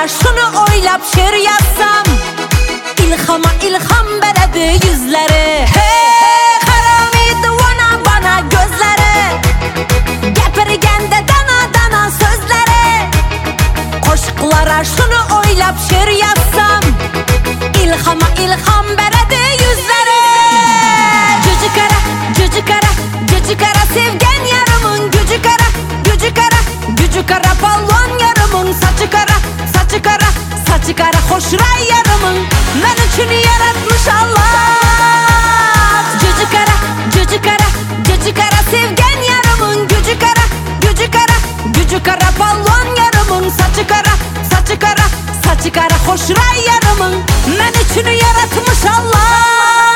Koşklara şunu oylap şiir yazsam, İlhama ilham beredi yüzleri. Hey, karamıydı vana bana gözleri, gepirgende dana dana sözleri. Koşklara şunu oylap şiir yazsam, İlhama ilham beredi yüzleri. Cücü kara, cücü kara, cücü kara sevgen yarımın gücü kara, gücü kara, gücü kara pallon yarımın saçı kara, saçı kara, saçı kara hoşray yarımın ben üçün yaratmış Allah. Cücü kara, cücü kara, cücü kara sevgen yarımın gücü kara, gücü kara, gücü kara pallon yarımın saçı kara, saçı kara, saçı kara hoşray yarımın ben üçün yaratmış Allah.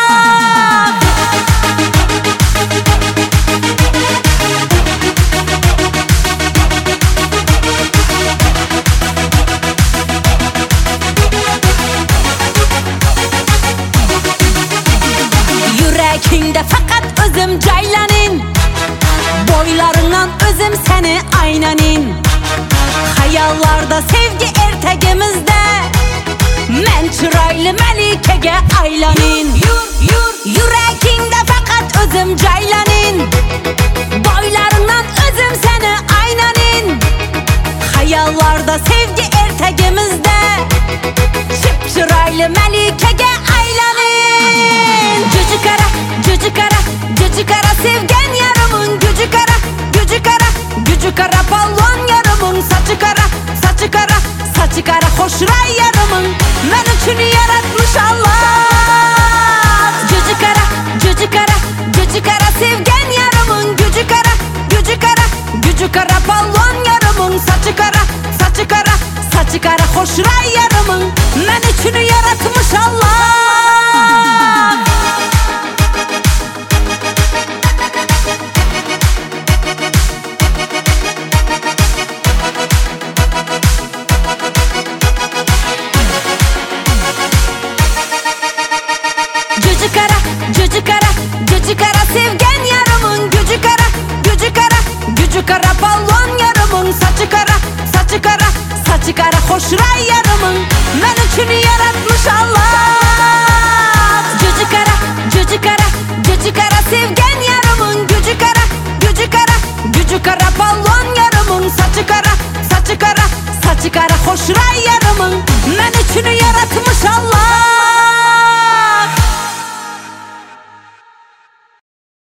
Yüreğinde fakat özüm caylanin, boylarından özüm seni aynanin. Hayallarda sevgi ertegimizde, men çıraylı melikege aylanin. Yüreğinde fakat özüm caylanin, boylarından özüm seni aynanin. Hayallarda sevgi ertegimizde, çıp çıraylı melikege aylanin. Cücü kara, cücü kara, cücü kara sevgen yarımın gücü kara, gücü kara, gücü kara pallon yarımın saçı kara, saçı kara, saçı kara hoşray yarımın ben üçün yaratmış Allah. Cücü kara, cücü kara, cücü kara sevgen yarımın gücü kara, gücü kara, gücü kara pallon yarımın saçı kara, saçı kara, saçı kara hoşray yarımın ben üçün yaratmış Allah. Cücü kara, cücü kara, cücü kara sevgen yarımın gücü kara, gücü kara, gücü kara pallon yarımın saçı kara, saçı kara, saçı kara hoşray yarımın ben üçün yaratmış Allah. Cücü kara, cücü kara, cücü kara sevgen yarımın gücü kara, gücü kara, gücü kara pallon yarımın saçı kara, saçı kara, saçı kara hoşray yarımın ben üçün yaratmış Allah.